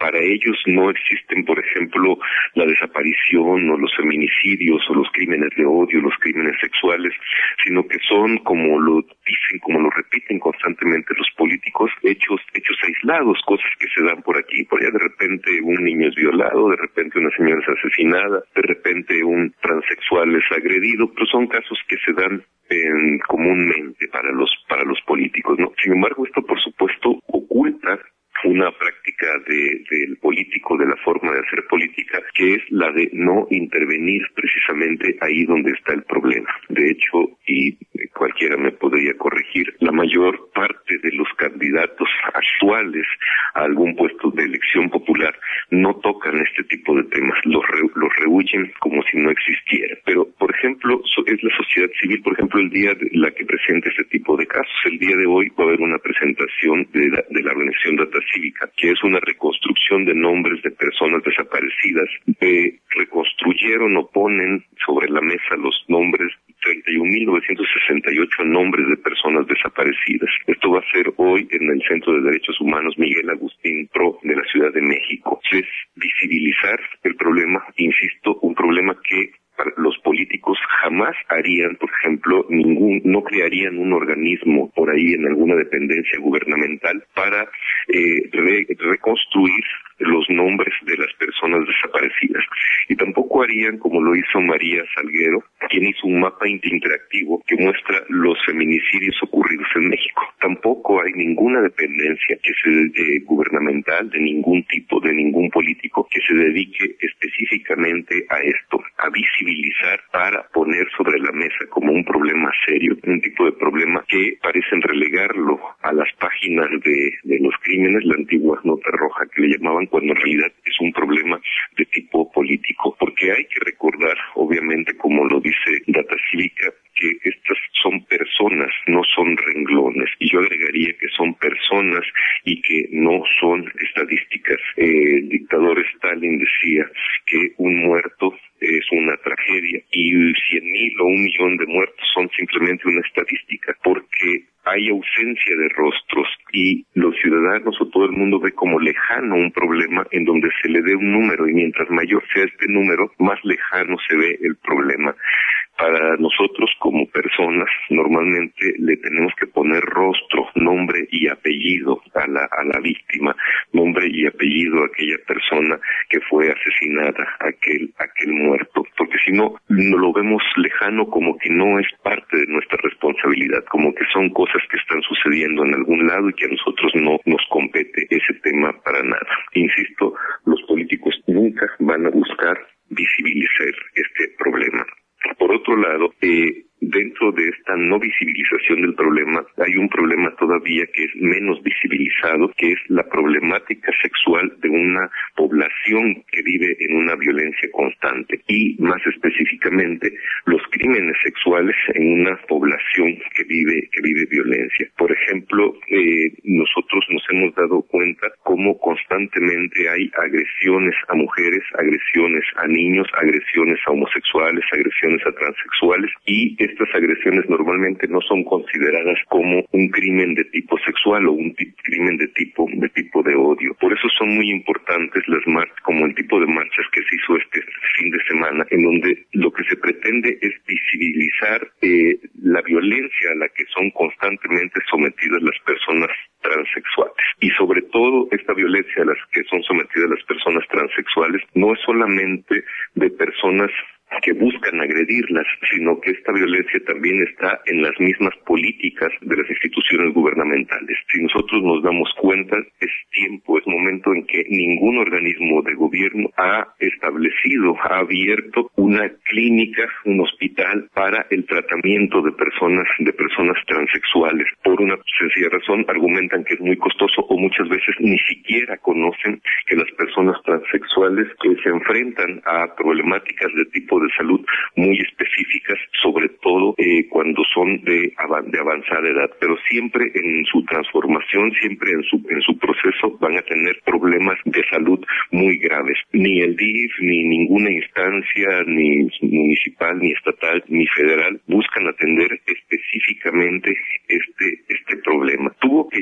Q: para ellos no existen, por ejemplo, la desaparición o los feminicidios o los crímenes de odio, los crímenes sexuales, sino que son, como lo dicen, como lo repiten constantemente los políticos, hechos hechos aislados, cosas que se dan por aquí, por allá. De repente un niño es violado, de repente una señora es asesinada, de repente un transexual es agredido, pero son casos que se dan eh, comúnmente para los para los políticos, ¿no? Sin embargo, esto por supuesto oculta una práctica de, del político, de la forma de hacer política, que es la de no intervenir precisamente ahí donde está el problema. De hecho, y cualquiera me podría corregir, la mayor parte de los candidatos actuales a algún puesto de elección popular no tocan este tipo de temas, los, re, los rehuyen como si no existiera. Pero, por ejemplo, es la sociedad civil, por ejemplo, el día de la que presenta este tipo de casos. El día de hoy va a haber una presentación de la, de la organización Data Cívica, que es una reconstrucción de nombres de personas desaparecidas. Eh, reconstruyeron o ponen sobre la mesa los nombres, treinta y un mil novecientos sesenta y ocho nombres de personas desaparecidas. Esto va a ser hoy en el Centro de Derechos Humanos Miguel Agustín Pro de la Ciudad de México. Es visibilizar el problema, insisto, un problema que los políticos jamás harían, por ejemplo, ningún, no crearían un organismo por ahí en alguna dependencia gubernamental para eh, re, reconstruir los nombres de las personas desaparecidas. Y tampoco harían como lo hizo María Salguero, quien hizo un mapa interactivo que muestra los feminicidios ocurridos en México. Tampoco hay ninguna dependencia que se eh, gubernamental de ningún tipo, de ningún político, que se dedique específicamente a esto, a visibilizar para poner sobre la mesa como un problema serio, un tipo de problema que parecen relegarlo a las páginas de, de los crímenes, la antigua nota roja que le llamaban, cuando en realidad es un problema de tipo político, porque hay que recordar, obviamente, como lo dice Data Cívica, que estas son personas, no son renglones, y yo agregaría que son personas y que no son estadísticas. Eh, el dictador Stalin decía que un muerto es una tragedia y cien mil o un millón de muertos son simplemente una estadística, porque hay ausencia de rostros y los ciudadanos o todo el mundo ve como lejano un problema en donde se le dé un número, y mientras mayor sea este número, más lejano se ve el problema. Para nosotros como personas normalmente le tenemos que poner rostro, nombre y apellido a la a la víctima, nombre y apellido a aquella persona que fue asesinada, aquel aquel muerto, porque si no, no lo vemos lejano, como que no es parte de nuestra responsabilidad, como que son cosas que están sucediendo en algún lado y que a nosotros no nos compete ese tema para nada. Insisto, los políticos nunca van a buscar visibilizar este problema. Por otro lado, eh, dentro de esta no visibilización del problema, hay un problema todavía que es menos visibilizado, que es la problemática sexual de una población que vive en una violencia constante, y más específicamente los crímenes sexuales en una población que vive que vive violencia. Por ejemplo, eh, nosotros nos hemos dado cuenta cómo constantemente hay agresiones a mujeres, agresiones a niños, agresiones a homosexuales, agresiones a transexuales, y estas agresiones normalmente no son consideradas como un crimen de tipo sexual o un crimen de tipo de tipo de odio. Por eso son muy importantes las marchas, como el tipo de marchas que se hizo este fin de semana, en donde lo que se pretende es visibilizar eh, la violencia a la que son constantemente sometidas las personas transexuales. Y sobre todo, esta violencia a la que son sometidas las personas transexuales no es solamente de personas que buscan agredirlas, sino que esta violencia también está en las mismas políticas de las instituciones gubernamentales. Si nosotros nos damos cuenta, es tiempo, es momento en que ningún organismo de gobierno ha establecido, ha abierto una clínica, un hospital para el tratamiento de personas, de personas transexuales. Por una sencilla razón, argumentan que es muy costoso, o muchas veces ni siquiera conocen que las personas transexuales que se enfrentan a problemáticas de tipo de salud muy específicas, sobre todo eh, cuando son de, de avanzada edad, pero siempre en su transformación, siempre en su en su proceso van a tener problemas de salud muy graves. Ni el D I F, ni ninguna instancia, ni municipal, ni estatal, ni federal, buscan atender específicamente este este problema. Tuvo que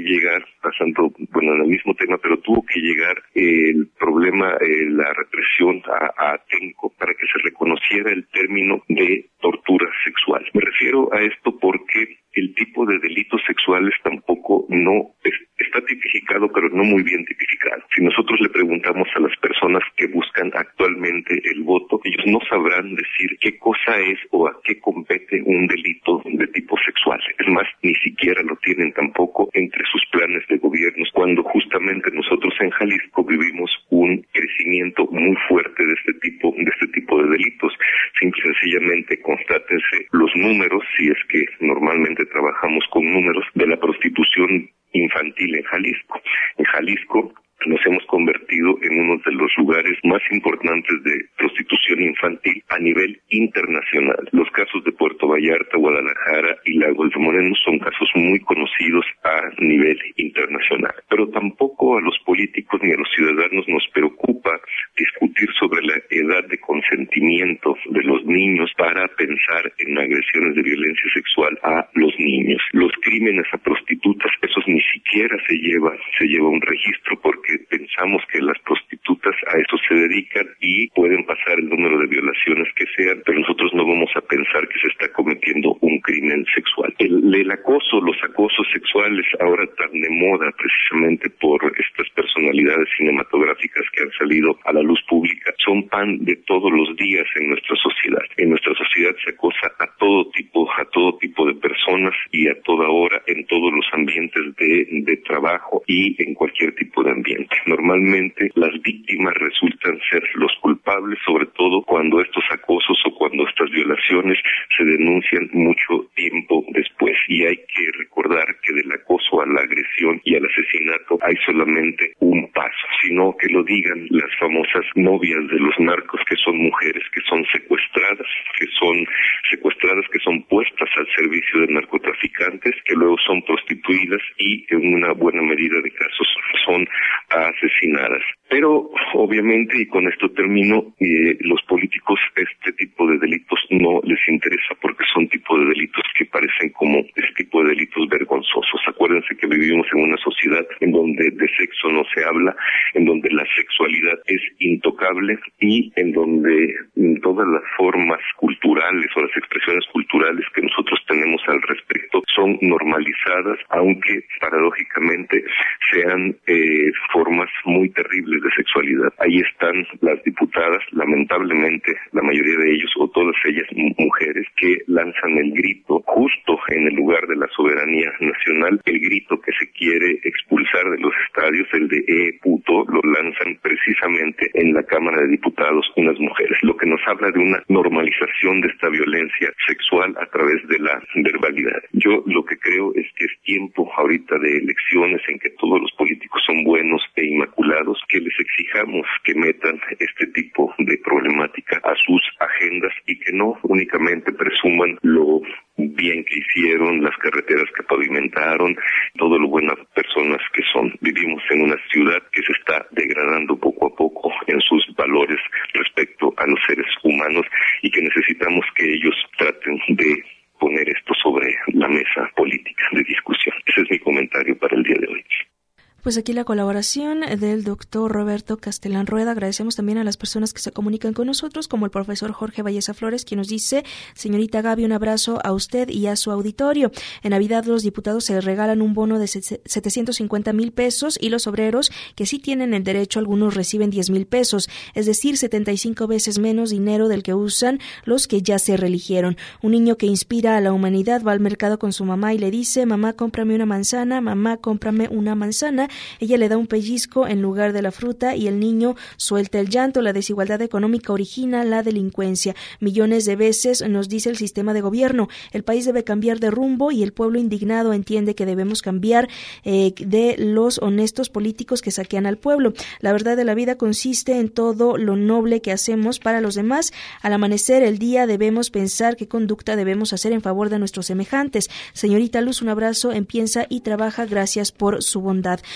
Q: llegar, pasando, bueno, en el mismo tema, pero tuvo que llegar el problema, eh, la represión a, a Atenco para que se reconociera el término de tortura sexual. Me refiero a esto porque el tipo de delitos sexuales tampoco no es, está tipificado, pero no muy bien tipificado. Si nosotros le preguntamos a las personas que buscan actualmente el voto, ellos no sabrán decir qué cosa es o a qué compete un delito de tipo sexual. Es más, ni siquiera lo tienen tampoco entre sus planes de gobiernos, cuando justamente nosotros en Jalisco vivimos un crecimiento muy fuerte de este tipo, de este tipo de delitos. Simple y sencillamente constátense los números, si es que normalmente trabajamos con números, de la prostitución infantil en Jalisco. En Jalisco nos hemos convertido en uno de los lugares más importantes de prostitución infantil a nivel internacional. Los casos de Puerto Vallarta, Guadalajara y Lagos de Moreno son casos muy conocidos a nivel internacional. Pero tampoco a los políticos ni a los ciudadanos nos preocupa discutir sobre la edad de consentimiento de los niños para pensar en agresiones de violencia sexual a los niños. Los crímenes a prostitutas, esos ni siquiera se lleva, se lleva un registro porque pensamos que las prostitutas a eso se dedican y pueden pasar el número de violaciones que sean, pero nosotros no vamos a pensar que se está cometiendo un crimen sexual. El, el acoso, los acosos sexuales ahora tan de moda precisamente por estas personalidades cinematográficas que han salido a la luz pública, son pan de todos los días en nuestra sociedad. En nuestra sociedad se acosa a todo tipo, a todo tipo de personas y a toda hora en todos los ambientes de, de trabajo y en cualquier tipo de ambiente. Normalmente las víctimas resultan ser los culpables, sobre todo cuando estos acosos o cuando estas violaciones se denuncian mucho tiempo después. Y hay que recordar que del acoso a la agresión y al asesinato hay solamente un paso, sino que lo digan las famosas novias de los narcos, que son mujeres que son secuestradas, que son secuestradas, que son puestas al servicio de narcotraficantes, que luego son prostituidas y en una buena medida de casos son asesinadas. Pero obviamente, y con esto termino, eh, los políticos este tipo de delitos no les interesa porque son tipo de delitos que parecen como este tipo de delitos vergonzosos. Acuérdense que vivimos en una sociedad en donde de sexo no se habla, en donde la sexualidad es intocable y en donde todas las formas culturales o las expresiones culturales que nosotros tenemos al respecto son normalizadas, aunque paradójicamente sean eh, formas muy terribles de sexualidad. Ahí están las diputadas, lamentablemente la mayoría de ellos o todas ellas mujeres, que lanzan el grito justo en el lugar de la soberanía nacional, el grito que se quiere expulsar de los estadios, el de eh puto, lo lanzan precisamente en la Cámara de Diputados unas mujeres, lo que nos habla de una normalización de esta violencia sexual a través de la verbalidad. Yo lo que creo es que es tiempo ahorita de elecciones en que todos los políticos son buenos e inmaculados, que les exijamos que metan este tipo de problemática a sus agendas y que no únicamente presuman lo bien que hicieron, las carreteras que pavimentaron, todo lo buenas personas que son. Vivimos en una ciudad que se está degradando poco a poco en sus valores respecto a los seres humanos y que necesitamos que ellos traten de poner esto sobre la mesa política de discusión. Ese es mi comentario para el día de hoy.
B: Pues aquí la colaboración del doctor Roberto Castellán Rueda. Agradecemos también a las personas que se comunican con nosotros, como el profesor Jorge Valleza Flores, quien nos dice: señorita Gaby, un abrazo a usted y a su auditorio. En Navidad los diputados se regalan un bono de setecientos cincuenta mil pesos y los obreros que sí tienen el derecho, algunos reciben diez mil pesos, es decir, setenta y cinco veces menos dinero del que usan los que ya se reeligieron. Un niño que inspira a la humanidad va al mercado con su mamá y le dice: mamá, cómprame una manzana, mamá, cómprame una manzana. Ella le da un pellizco en lugar de la fruta y el niño suelta el llanto. La desigualdad económica origina la delincuencia. Millones de veces nos dice el sistema de gobierno: el país debe cambiar de rumbo, y el pueblo indignado entiende que debemos cambiar eh, de los honestos políticos que saquean al pueblo. La verdad de la vida consiste en todo lo noble que hacemos para los demás. Al amanecer el día debemos pensar qué conducta debemos hacer en favor de nuestros semejantes. Señorita Luz, un abrazo en Piensa y Trabaja. Gracias por su bondad.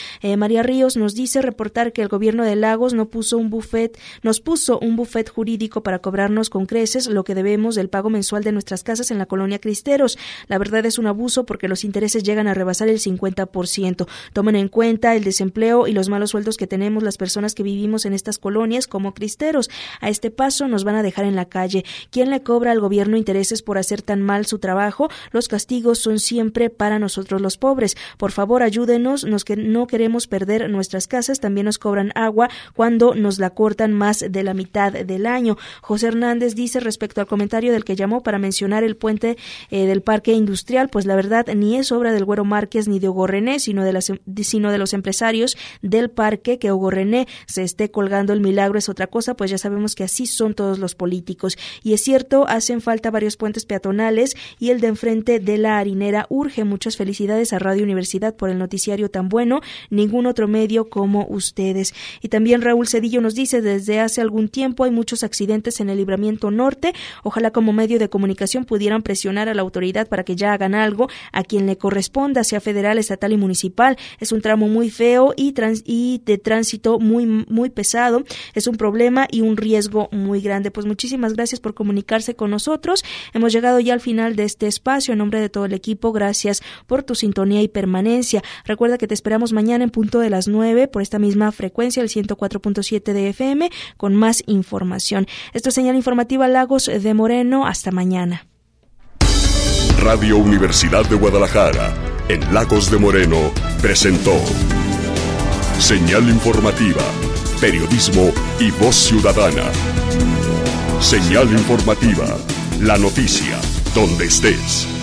B: Eh, María Ríos nos dice reportar que el gobierno de Lagos no puso un buffet, nos puso un buffet jurídico para cobrarnos con creces lo que debemos del pago mensual de nuestras casas en la colonia Cristeros. La verdad es un abuso porque los intereses llegan a rebasar el cincuenta por ciento. Tomen en cuenta el desempleo y los malos sueldos que tenemos las personas que vivimos en estas colonias como Cristeros. A este paso nos van a dejar en la calle. ¿Quién le cobra al gobierno intereses por hacer tan mal su trabajo? Los castigos son siempre para nosotros los pobres. Por favor, ayúdenos, nos que no queremos perder nuestras casas. También nos cobran agua cuando nos la cortan más de la mitad del año. José Hernández dice respecto al comentario del que llamó para mencionar el puente eh, del parque industrial, pues la verdad ni es obra del Güero Márquez ni de Hugo René, sino de, las, sino de los empresarios del parque. Que Hugo René se esté colgando el milagro es otra cosa, pues ya sabemos que así son todos los políticos. Y es cierto, hacen falta varios puentes peatonales y el de enfrente de la harinera urge. Muchas felicidades a Radio Universidad por el noticiario tan bueno, ningún otro medio como ustedes. Y también Raúl Cedillo nos dice, desde hace algún tiempo hay muchos accidentes en el Libramiento Norte, ojalá como medio de comunicación pudieran presionar a la autoridad para que ya hagan algo a quien le corresponda, sea federal, estatal y municipal. Es un tramo muy feo y, trans, y de tránsito muy, muy pesado, es un problema y un riesgo muy grande. Pues muchísimas gracias por comunicarse con nosotros. Hemos llegado ya al final de este espacio. En nombre de todo el equipo, gracias por tu sintonía y permanencia. Recuerda que te esperamos mañana en punto de las nueve por esta misma frecuencia, el ciento cuatro punto siete de F M, con más información. Esto es Señal Informativa Lagos de Moreno. Hasta mañana.
A: Radio Universidad de Guadalajara, en Lagos de Moreno, presentó Señal Informativa, periodismo y voz ciudadana. Señal Informativa, la noticia, donde estés.